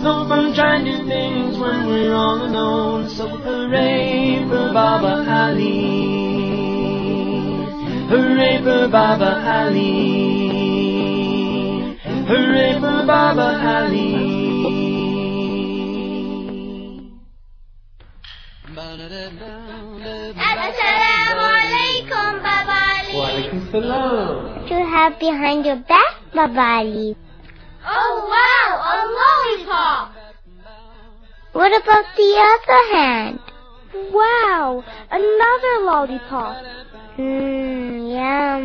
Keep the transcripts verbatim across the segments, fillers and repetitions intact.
no fun trying new things when we're all alone. So hooray for Baba Ali. Hooray for Baba Ali. Hooray for Baba Ali. Assalamu alaikum, Baba Ali. Wa alaikum salam. What do you have behind your back, Baba Ali? Oh wow, a lollipop. What about the other hand? Wow, another lollipop. Mmm, yum.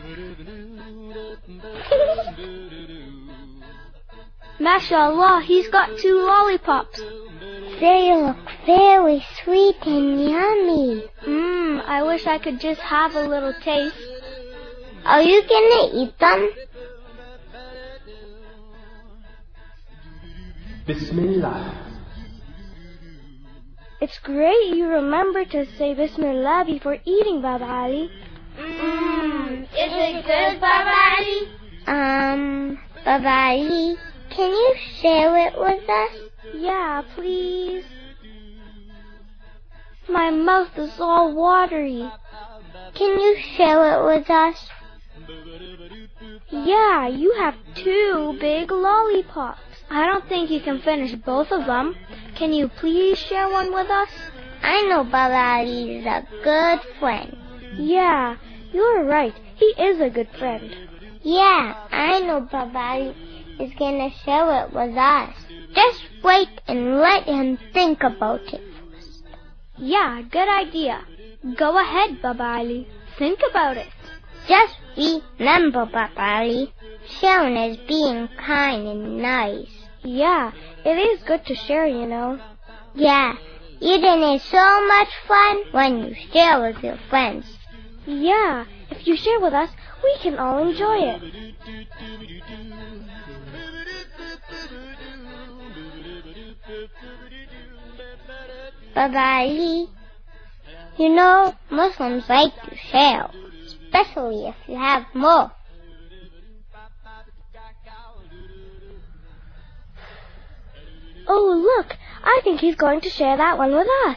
MashaAllah, he's got two lollipops. They look very sweet and yummy. Mmm, I wish I could just have a little taste. Are you gonna eat them? Bismillah. It's great you remember to say Bismillah before eating, Baba Ali. Mmm, is it good, Baba Ali? Um, Baba Ali, can you share it with us? Yeah, please. My mouth is all watery. Can you share it with us? Yeah, you have two big lollipops. I don't think you can finish both of them. Can you please share one with us? I know Baba Ali is a good friend. Yeah, you're right. He is a good friend. Yeah, I know Baba Ali is gonna share it with us. Just wait and let him think about it first. Yeah, good idea. Go ahead, Baba Ali. Think about it. Just remember, Baba Ali, sharing is being kind and nice. Yeah, it is good to share, you know. Yeah, eating is so much fun when you share with your friends. Yeah, if you share with us, we can all enjoy it. Baba Ali, you know, Muslims like to share, especially if you have more. Oh, look, I think he's going to share that one with us.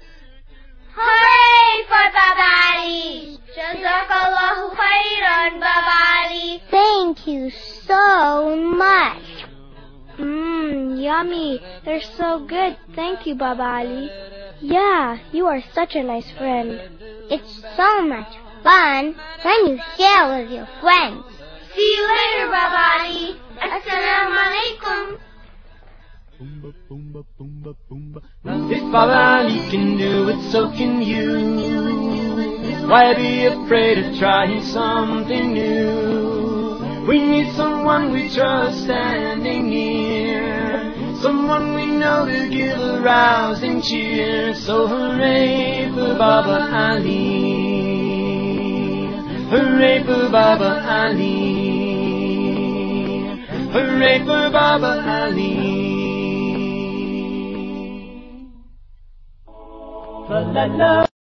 Hooray for Baba Ali! Jazakallahu khairan, Baba Ali. Thank you so much. Mmm, yummy. They're so good. Thank you, Baba Ali. Yeah, you are such a nice friend. It's so much fun when you share with your friends. See you later, Baba Ali. Assalamu alaikum. If Baba Ali can do it, so can you. Why be afraid of trying something new? We need someone we trust standing near, someone we know to give a rousing cheer. So hooray for Baba Ali. Hooray for Baba Ali. Hooray for Baba Ali. La la la.